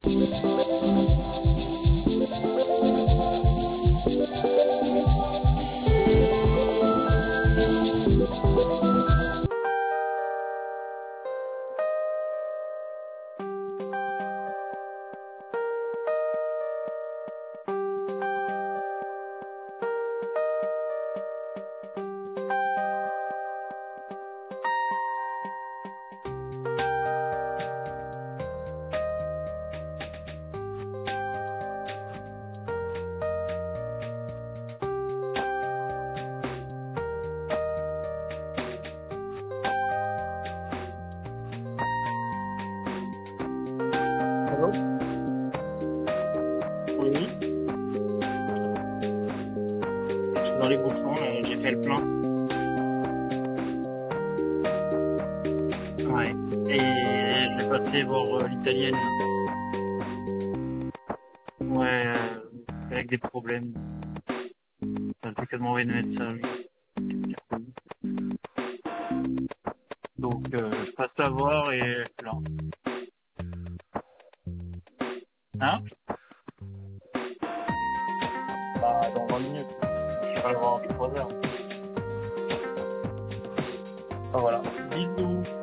Allô? Oui, je suis dans les bouchons, j'ai fait le plein. Ouais. Et je vais passer voir l'italienne. Ouais, avec des problèmes. Ça ne fait que de m'envoyer des messages. Donc, je passe la voir et là. Hein? Bah, dans 20 minutes. Je vais pas le voir en 3 heures. Enfin, voilà. Bisous.